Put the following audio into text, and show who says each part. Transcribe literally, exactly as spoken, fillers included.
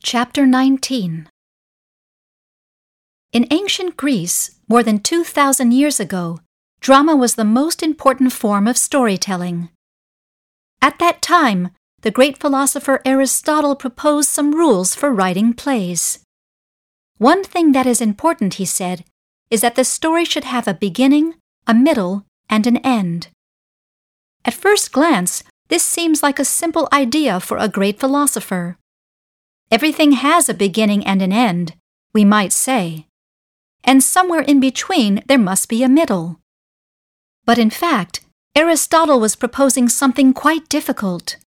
Speaker 1: Chapter nineteen. In ancient Greece, more than two thousand years ago, drama was the most important form of storytelling. At that time, the great philosopher Aristotle proposed some rules for writing plays. One thing that is important, he said, is that the story should have a beginning, a middle, and an end. At first glance, this seems like a simple idea for a great philosopher. Everything has a beginning and an end, we might say, and somewhere in between there must be a middle. But in fact, Aristotle was proposing something quite difficult.